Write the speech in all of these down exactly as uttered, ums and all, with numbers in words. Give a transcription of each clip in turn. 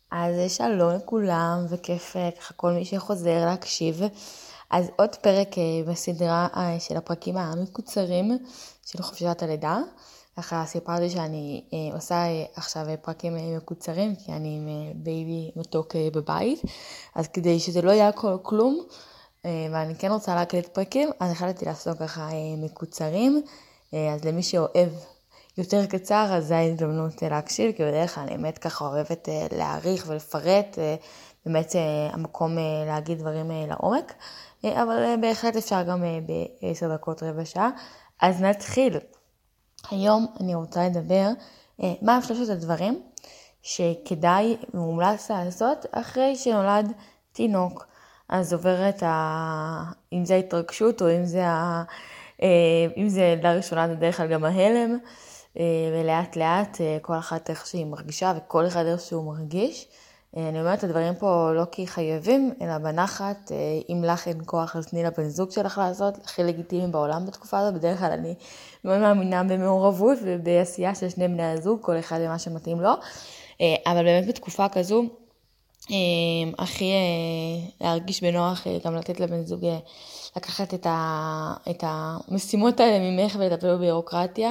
אז שלום לכולם, וכיף אה, ככה כל מי שחוזר להקשיב. אז עוד פרק אה, בסדרה אה, של הפרקים המקוצרים של חופשת הלידה. ככה סיפרתי שאני אה, עושה אה, עכשיו אה, פרקים אה, מקוצרים, כי אני עם אה, בייבי מתוק אה, בבית. אז כדי שזה לא יהיה כל כלום, אה, ואני כן רוצה להקליט פרקים, אז החלטתי לעשות ככה אה, מקוצרים. אה, אז למי שאוהב יותר קצר, אז זו ההזדמנות להקשיב, כי בדרך כלל אני באמת ככה אוהבת להעריך ולפרט, באמת המקום להגיד דברים לעומק, אבל בהחלט אפשר גם בעשר דקות רבע שעה. אז נתחיל. היום אני רוצה לדבר מה הם שלושת הדברים שכדאי ומומלץ לעשות אחרי שנולד תינוק. אז עוברת, ה... אם זה ההתרגשות או אם זה, ה... אם זה לראשונה בדרך כלל גם ההלם, ולאט לאט כל אחת איך שהיא מרגישה וכל אחד איך שהוא מרגיש. אני אומרת את הדברים פה לא כי חייבים, אלא בנחת. אם לך אין כוח, אז תני לבן זוג שלך לעשות, הכי לגיטימי בעולם בתקופה הזאת. בדרך כלל אני מאוד מאמינה במעורבות ובעשייה של שני בני הזוג, כל אחד למה שמתאים לו. אבל באמת בתקופה כזו, הכי להרגיש בנוח גם לתת לבן זוג לקחת את, ה, את המשימות האלה ממך ולטפל בבירוקרטיה,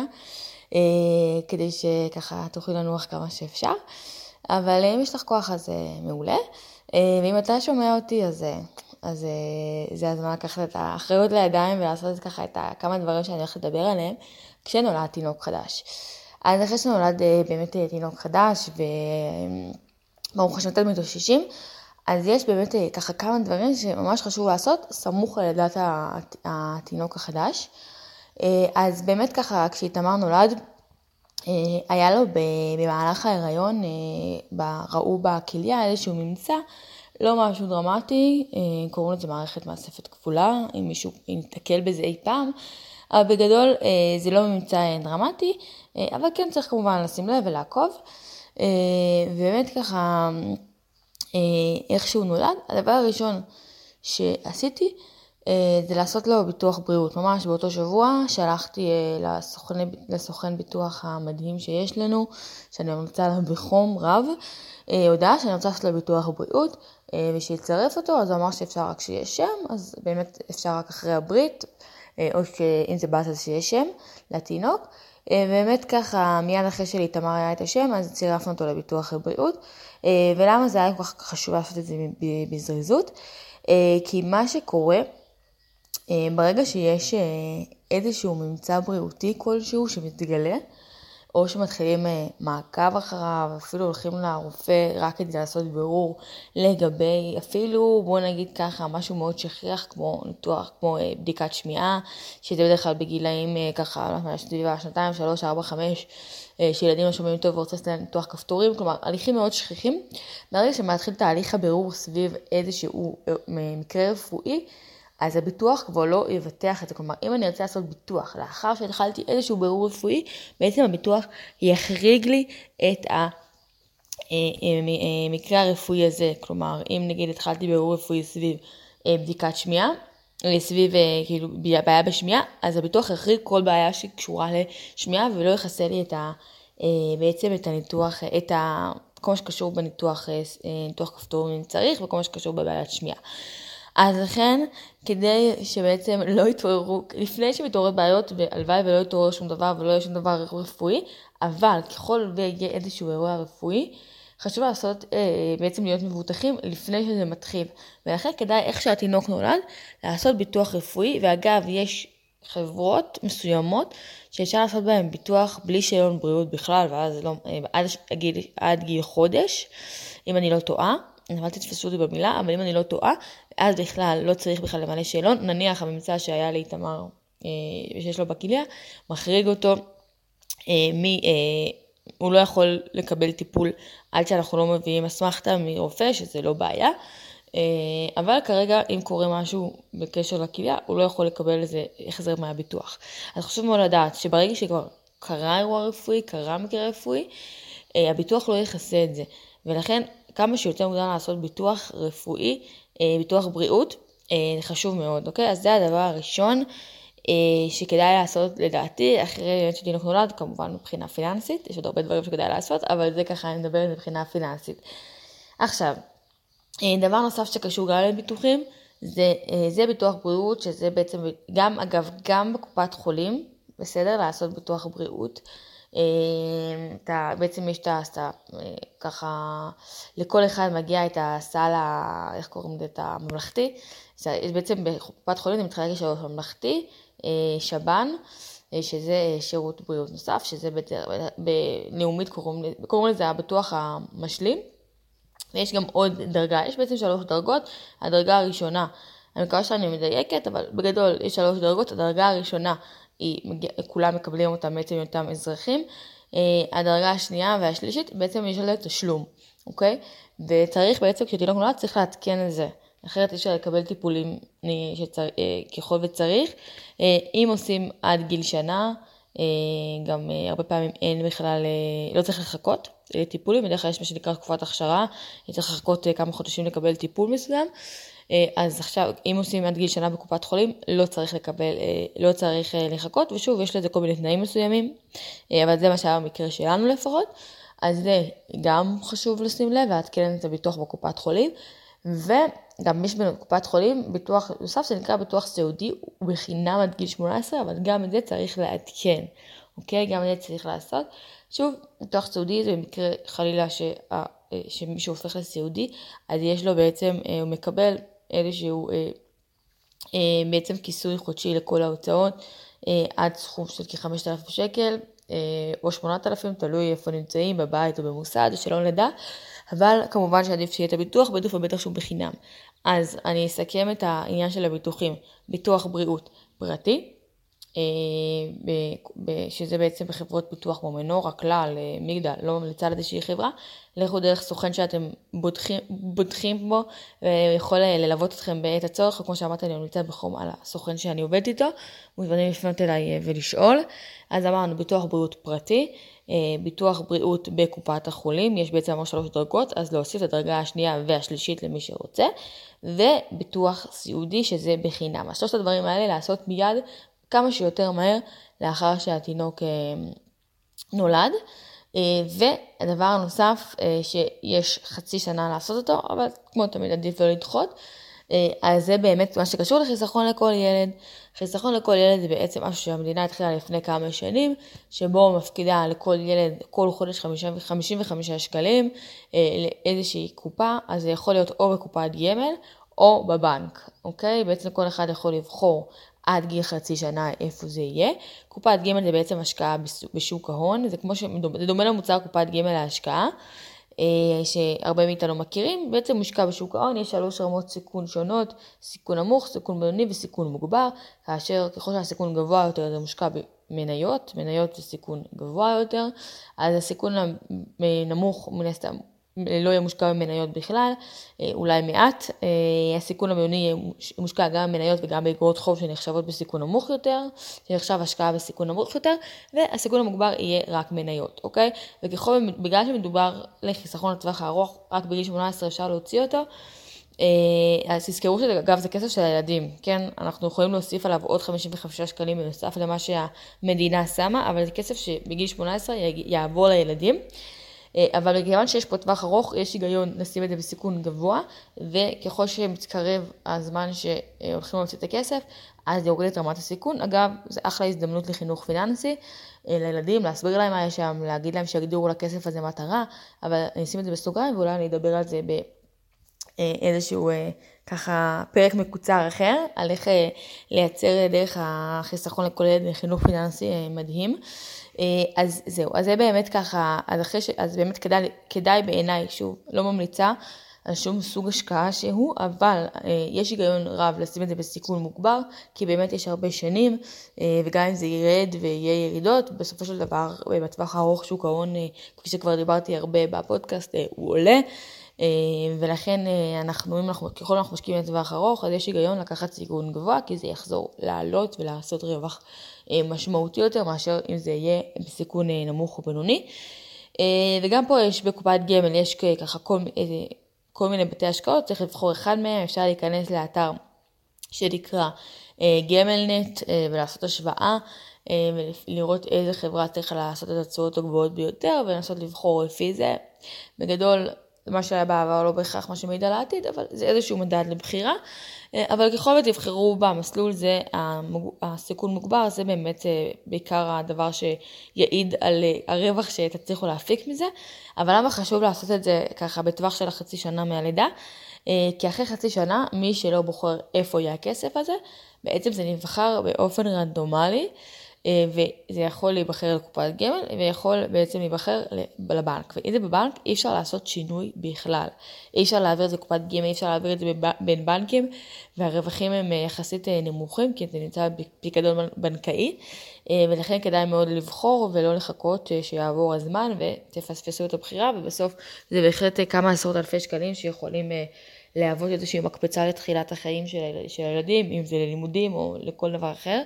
כדי שככה תוכלי לנוח כמה שאפשר. אבל אם יש לך כוח אז מעולה, ואם אתה שומע אותי אז, אז זה הזמן לקחת את האחריות לידיים ולעשות ככה את כמה דברים שאני הולכת לדבר עליהם כשנולד תינוק חדש. אז אחרי שנולד באמת תינוק חדש וברוך השם אתם מתאוששים, אז יש באמת ככה כמה דברים שממש חשוב לעשות סמוך ללידת התינוק החדש. אז באמת ככה כשאיתמר נולד, היה לו במהלך ההיריון, ראו בכליה איזשהו ממצא, לא משהו דרמטי, קוראים לזה מערכת מאספת כפולה, אם מישהו יתקל בזה אי פעם, אבל בגדול זה לא ממצא דרמטי, אבל כן צריך כמובן לשים לב ולעקוב, ובאמת ככה איך שהוא נולד, הדבר הראשון שעשיתי, זה לעשות לו ביטוח בריאות. ממש באותו שבוע שלחתי לסוכן, לסוכן ביטוח המדהים שיש לנו, שאני ממליצה לה בחום רב, הודעה שאני רוצה לעשות לו ביטוח בריאות, ושיצרף אותו, אז אמר שאפשר רק שיש שם, אז באמת אפשר רק אחרי הברית, או אם זה בת אז שיש שם לתינוק. באמת ככה, מיד אחרי שלאיתמר היה את השם, אז צירפנו אותו לביטוח הבריאות. ולמה זה היה כל כך חשוב לעשות את זה בזריזות? כי מה שקורה, ברגע שיש איזשהו ממצא בריאותי כלשהו שמתגלה, או שמתחילים מעקב אחריו, אפילו הולכים לרופא רק כדי לעשות בירור לגבי, אפילו בוא נגיד ככה, משהו מאוד שכיח כמו ניתוח, כמו בדיקת שמיעה, שזה בדרך כלל בגילאים ככה, שנתיים, שלוש, ארבע, חמש, שילדים לא שומעים טוב ורוצה ניתוח כפתורים, כלומר, הליכים מאוד שכיחים. ברגע שמתחיל תהליך הבירור סביב איזשהו מקרה רפואי, אז הביטוח כבר לא יבטח את זה. כלומר, אם אני ארצה לעשות ביטוח, לאחר שהתחלתי איזשהו בירור רפואי, בעצם הביטוח יחריג לי את המקרה הרפואי הזה. כלומר, אם נגיד התחלתי בירור רפואי סביב בדיקת שמיעה, סביב כאילו בעיה בשמיעה, אז הביטוח יחריג כל בעיה שקשורה לשמיעה, ולא יחסה לי את ה, בעצם את הניתוח, את ה, כל מה שקשור בניתוח, ניתוח כפתורים אם צריך, וכל מה שקשור בבעיית שמיעה. אז לכן, כדי שבעצם לא יתעוררו, לפני שמתעוררות בעיות, הלוואי ולא יתעורר שום דבר ולא יהיה שום דבר רפואי, אבל ככל ויהיה איזשהו אירוע רפואי, חשוב לעשות, בעצם להיות מבוטחים לפני שזה מתחיל. ולכן כדאי, איך שהתינוק נולד, לעשות ביטוח רפואי, ואגב, יש חברות מסוימות שאפשר לעשות בהן ביטוח בלי שאלון בריאות בכלל, ואז לא, עד, עד, עד גיל חודש, אם אני לא טועה. אבל תתפסו אותי במילה, אבל אם אני לא טועה, אז בכלל לא צריך בכלל למלא שאלון. נניח הממצא שהיה לאיתמר אה, שיש לו בכליה, מחריג אותו, אה, מי, אה, הוא לא יכול לקבל טיפול עד שאנחנו לא מביאים אסמכתה מרופא, שזה לא בעיה. אה, אבל כרגע אם קורה משהו בקשר לכליה, הוא לא יכול לקבל איזה החזר מהביטוח. אז חשוב מאוד לדעת שברגע שכבר קרה אירוע רפואי, קרה מקרה רפואי, אה, הביטוח לא יכסה את זה. ולכן כמה שיותר מודע לעשות ביטוח רפואי, ביטוח בריאות, זה חשוב מאוד, אוקיי? אז זה הדבר הראשון שכדאי לעשות לדעתי, אחרי שתינוק נולד, כמובן מבחינה פיננסית, יש עוד הרבה דברים שכדאי לעשות, אבל זה ככה אני מדברת מבחינה פיננסית. עכשיו, דבר נוסף שקשור גם לביטוחים, זה, זה ביטוח בריאות, שזה בעצם גם, אגב, גם בקופת חולים, בסדר, לעשות ביטוח בריאות. אתה, בעצם יש את הסל, ככה, לכל אחד מגיע את הסל, איך קוראים לזה, את הממלכתי. בעצם בקופת חולים זה מתחלק לשלוש, ממלכתי, שב"ן, שזה שירות בריאות נוסף, שזה בלאומית קוראים, קוראים לזה הביטוח המשלים. ויש גם עוד דרגה, יש בעצם שלוש דרגות. הדרגה הראשונה, אני מקווה שאני מדייקת, אבל בגדול יש שלוש דרגות. הדרגה הראשונה, היא, כולם מקבלים אותם בעצם אותם אזרחים. הדרגה השנייה והשלישית, בעצם יש עליה תשלום, אוקיי? וצריך בעצם, כשתינוק נולד, צריך להתקן את זה. אחרת יש לקבל טיפולים שצר... ככל וצריך. אם עושים עד גיל שנה, גם הרבה פעמים אין בכלל, לא צריך לחכות טיפולים, בדרך כלל יש מה שנקרא תקופת הכשרה, צריך לחכות כמה חודשים לקבל טיפול מסוים. אז עכשיו, אם עושים עד גיל שנה בקופת חולים, לא צריך לקבל, לא צריך לחכות, ושוב, יש לזה כל מיני תנאים מסוימים, אבל זה מה שהיה במקרה שלנו לפחות. אז זה גם חשוב לשים לב, להתקן את הביטוח בקופת חולים, וגם יש בקופת חולים ביטוח נוסף שנקרא ביטוח סיעודי, הוא בחינם עד גיל שמונה עשרה, אבל גם את זה צריך לעדכן, אוקיי? גם את זה צריך לעשות. שוב, ביטוח סיעודי זה במקרה חלילה ש... שמישהו הופך לסיעודי, אז יש לו בעצם, הוא מקבל איזשהו בעצם כיסוי חודשי לכל ההוצאות, עד סכום של כ-חמשת אלפים שקל, או שמונת אלפים, תלוי איפה נמצאים, בבית או במוסד, או שלא נדע, אבל כמובן שעדיף שיהיה את הביטוח, בטח ובטח שהוא בחינם. אז אני אסכם את העניין של הביטוחים, ביטוח בריאות פרטי, שזה בעצם בחברות ביטוח כמו מנורה, כלל, מגדל, לא ממליצה לאיזושהי חברה, לכו דרך סוכן שאתם בוטחים, בוטחים בו, ויכול ללוות אתכם בעת הצורך, וכמו שאמרתי, אני ממליצה בחום על הסוכן שאני עובדת איתו, מוזמנים לפנות אליי ולשאול. אז אמרנו, ביטוח בריאות פרטי, ביטוח בריאות בקופת החולים, יש בעצם אמר שלוש דרגות, אז להוסיף את הדרגה השנייה והשלישית למי שרוצה, וביטוח סיעודי שזה בחינם. אז שלושת הדברים האלה לעשות מיד, כמה שיותר מהר לאחר שהתינוק נולד. והדבר הנוסף שיש חצי שנה לעשות אותו, אבל כמו תמיד עדיף לא לדחות, אז זה באמת מה שקשור לחיסכון לכל ילד. חיסכון לכל ילד זה בעצם משהו שהמדינה התחילה לפני כמה שנים, שבו מפקידה לכל ילד כל חודש חמישים וחמישה שקלים לאיזושהי קופה, אז זה יכול להיות או בקופת גמל או בבנק, אוקיי? בעצם כל אחד יכול לבחור עד גיל חצי שנה איפה זה יהיה. קופת גמל זה בעצם השקעה בשוק ההון, זה כמו שדומה, זה דומה למוצר קופת גמל להשקעה, שהרבה מאיתנו מכירים, בעצם מושקע בשוק ההון, יש שלוש רמות סיכון שונות, סיכון נמוך, סיכון בינוני וסיכון מוגבר, כאשר ככל שהסיכון גבוה יותר זה מושקע במניות, מניות זה סיכון גבוה יותר, אז הסיכון הנמוך מן הסתם לא יהיה מושקע במניות בכלל, אולי מעט. הסיכון הבינוני יהיה מושקע גם במניות וגם באגרות חוב שנחשבות בסיכון נמוך יותר, שנחשב השקעה בסיכון נמוך יותר, והסיכון המוגבר יהיה רק מניות, אוקיי? וככל, בגלל שמדובר לחיסכון לטווח הארוך, רק בגיל שמונה עשרה אפשר להוציא אותו, אז תזכרו שאגב זה כסף של הילדים, כן? אנחנו יכולים להוסיף עליו עוד חמישים וחמישה שקלים בנוסף למה שהמדינה שמה, אבל זה כסף שבגיל שמונה עשרה יעבור לילדים. אבל מכיוון שיש פה טווח ארוך, יש היגיון לשים את זה בסיכון גבוה, וככל שמתקרב הזמן שהולכים להוציא את הכסף, אז יוריד את רמת הסיכון. אגב, זה אחלה הזדמנות לחינוך פיננסי לילדים, להסביר להם מה יש שם, להגיד להם שיגדירו לכסף הזה מטרה, אבל אני אשים את זה בסוגריים, ואולי אני אדבר על זה באיזשהו ככה פרק מקוצר אחר, על איך לייצר דרך החיסכון לכל ילד לחינוך פיננסי מדהים. אז זהו, אז זה באמת ככה, אז, אחרי ש... אז באמת כדאי, כדאי בעיניי, שוב, לא ממליצה על שום סוג השקעה שהוא, אבל אה, יש היגיון רב לשים את זה בסיכון מוגבר, כי באמת יש הרבה שנים, אה, וגם אם זה ירד ויהיה ירידות, בסופו של דבר, אה, בטווח הארוך שוק ההון, אה, כפי שכבר דיברתי הרבה בפודקאסט, אה, הוא עולה, אה, ולכן אה, אנחנו, אם אנחנו, ככל אנחנו משקיעים לטווח ארוך, אז יש היגיון לקחת סיכון גבוה, כי זה יחזור לעלות ולעשות רווח משמעותי יותר, מאשר אם זה יהיה בסיכון נמוך או בינוני. וגם פה יש בקופת גמל, יש ככה כל, כל מיני בתי השקעות, צריך לבחור אחד מהם, אפשר להיכנס לאתר שנקרא גמלנט ולעשות השוואה, ולראות איזה חברה צריך לעשות את התשואות הגבוהות ביותר, ולנסות לבחור לפי זה. בגדול, מה שהיה בעבר לא בהכרח מה שמעיד על העתיד, אבל זה איזשהו מדד לבחירה. אבל ככל ותבחרו במסלול זה, הסיכון מוגבר, זה באמת בעיקר הדבר שיעיד על הרווח שתצליחו להפיק מזה. אבל למה חשוב לעשות את זה ככה בטווח של החצי שנה מהלידה? כי אחרי חצי שנה, מי שלא בוחר איפה יהיה הכסף הזה, בעצם זה נבחר באופן רנדומלי, וזה יכול להיבחר לקופת גמל, ויכול בעצם להיבחר לבנק. ואם זה בבנק, אי אפשר לעשות שינוי בכלל. אי אפשר להעביר את זה לקופת גמל, אי אפשר להעביר את זה בין בנקים, והרווחים הם יחסית נמוכים, כי זה נמצא בפיקדון בנקאי, ולכן כדאי מאוד לבחור ולא לחכות שיעבור הזמן, ותפספסו את הבחירה, ובסוף זה בהחלט כמה עשרות אלפי שקלים שיכולים להוות איזושהי מקפצה לתחילת החיים של, של הילדים, אם זה ללימודים או לכל דבר אחר,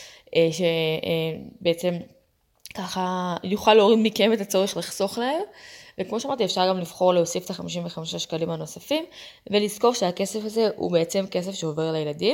שבעצם ככה יוכל להוריד מכם את הצורך לחסוך להם, וכמו שאמרתי אפשר גם לבחור להוסיף את ה-חמישים וחמישה שקלים הנוספים, ולזכור שהכסף הזה הוא בעצם כסף שעובר לילדים,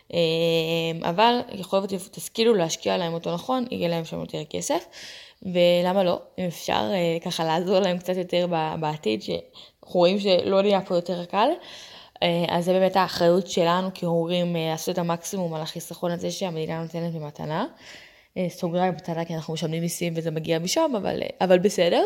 אבל יכול להיות תשכילו להשקיע להם אותו נכון, יהיה להם שם יותר כסף, ולמה לא? אם אפשר ככה לעזור להם קצת יותר בעתיד, שאנחנו רואים שלא נהיה פה יותר קל, אז זה באמת האחריות שלנו כהורים לעשות את המקסימום על החיסכון הזה שהמדינה נותנת במתנה. סוגריים מתנה כי אנחנו משלמים מיסים וזה מגיע משם, אבל, אבל בסדר.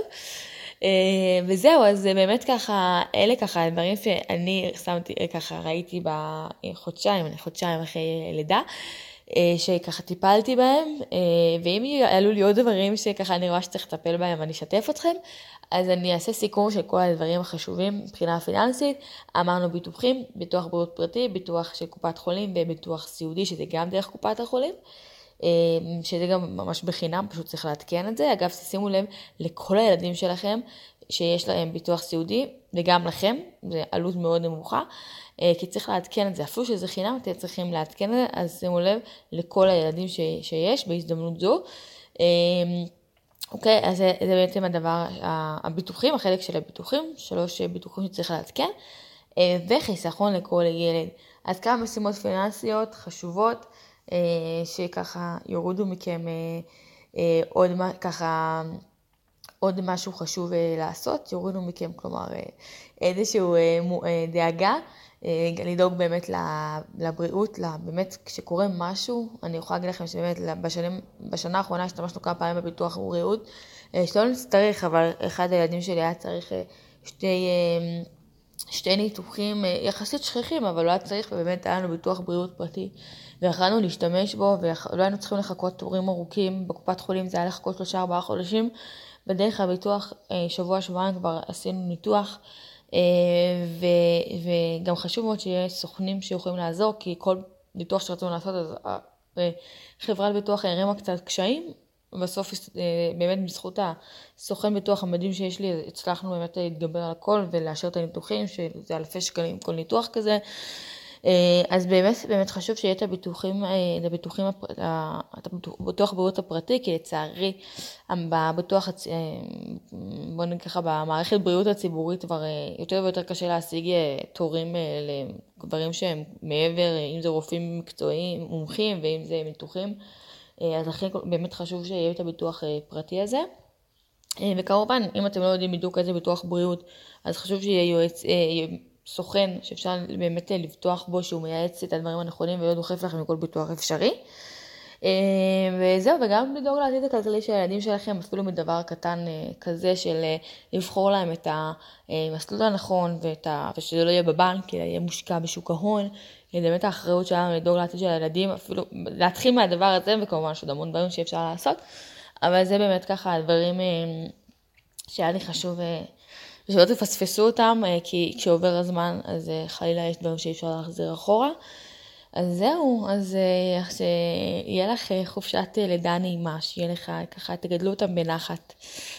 וזהו, אז באמת ככה, אלה ככה הדברים שאני שמתי, ככה ראיתי בחודשיים, חודשיים אחרי לידה, שככה טיפלתי בהם, ואם יעלו לי עוד דברים שככה אני רואה שצריך לטפל בהם, אני אשתף אתכם, אז אני אעשה סיכום של כל הדברים החשובים מבחינה פיננסית. אמרנו ביטוחים, ביטוח בריאות פרטי, ביטוח של קופת חולים וביטוח סיעודי, שזה גם דרך קופת החולים, שזה גם ממש בחינם, פשוט צריך להתקן את זה. אגב, שימו לב לכל הילדים שלכם שיש להם ביטוח סיעודי, וגם לכם, זה עלות מאוד נמוכה, כי צריך להתקן את זה, אפילו שזה חינם, אתם צריכים להתקן את זה, אז שימו לב לכל הילדים ש, שיש בהזדמנות זו. אוקיי, אז זה, זה בעצם הדבר, הביטוחים, החלק של הביטוחים, שלוש ביטוחים שצריך להתקן, וחיסכון לכל ילד. אז כמה משימות פיננסיות חשובות, שככה יורידו מכם עוד ככה, עוד משהו חשוב לעשות, יורידו מכם, כלומר, איזשהו דאגה, לדאוג באמת לבריאות, באמת כשקורה משהו, אני יכולה להגיד לכם שבאמת בשנים, בשנה האחרונה השתמשנו כמה פעמים בביטוח בריאות, שלא נצטרך, אבל אחד הילדים שלי היה צריך שתי, שתי ניתוחים יחסית שכיחים, אבל לא היה צריך, ובאמת היה לנו ביטוח בריאות פרטי, ויכולנו להשתמש בו, ולא היינו צריכים לחכות תורים ארוכים, בקופת חולים זה היה לחכות שלושה ארבעה חודשים, בדרך הביטוח שבוע שבועיים כבר עשינו ניתוח, וגם חשוב מאוד שיהיה סוכנים שיכולים לעזור, כי כל ניתוח שרצינו לעשות, אז חברת ביטוח הרימה קצת קשיים, ובסוף באמת בזכות הסוכן ביטוח המדהים שיש לי, הצלחנו באמת להתגבר על הכל ולאשר את הניתוחים, שזה אלפי שקלים כל ניתוח כזה. אז באמת, באמת חשוב שיהיה את הביטוחים, את הביטוחים, את הביטוח בריאות הפרטי, כי לצערי, בביטוח, בוא נגיד ככה, במערכת בריאות הציבורית כבר יותר ויותר קשה להשיג תורים לדברים שהם מעבר, אם זה רופאים מקצועיים, מומחים, ואם זה ניתוחים, אז לכן באמת חשוב שיהיה את הביטוח פרטי הזה. וכמובן, אם אתם לא יודעים בדיוק איזה ביטוח בריאות, אז חשוב שיהיה יועץ, סוכן שאפשר באמת לבטוח בו, שהוא מייעץ את הדברים הנכונים ולא דוחף לכם מכל ביטוח אפשרי. וזהו, וגם לדאוג לעתיד הכלכלי של הילדים שלכם, אפילו מדבר קטן כזה של לבחור להם את המסלול הנכון, ושזה לא יהיה בבנק, אלא יהיה מושקע בשוק ההון. זה באמת האחריות שלנו לדאוג לעתיד של הילדים, אפילו להתחיל מהדבר הזה, וכמובן שעוד המון דברים שאפשר לעשות, אבל זה באמת ככה הדברים שהיה לי חשוב ושלא תפספסו אותם, כי כשעובר הזמן, אז חלילה יש דברים שאי אפשר להחזיר אחורה. אז זהו, אז שיהיה לך חופשת לידה נעימה, שיהיה לך ככה, תגדלו אותם בנחת,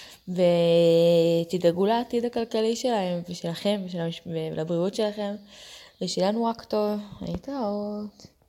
ותדאגו לעתיד הכלכלי שלהם, ושלכם, ולבריאות שלכם, ושלנו רק טוב. להתראות.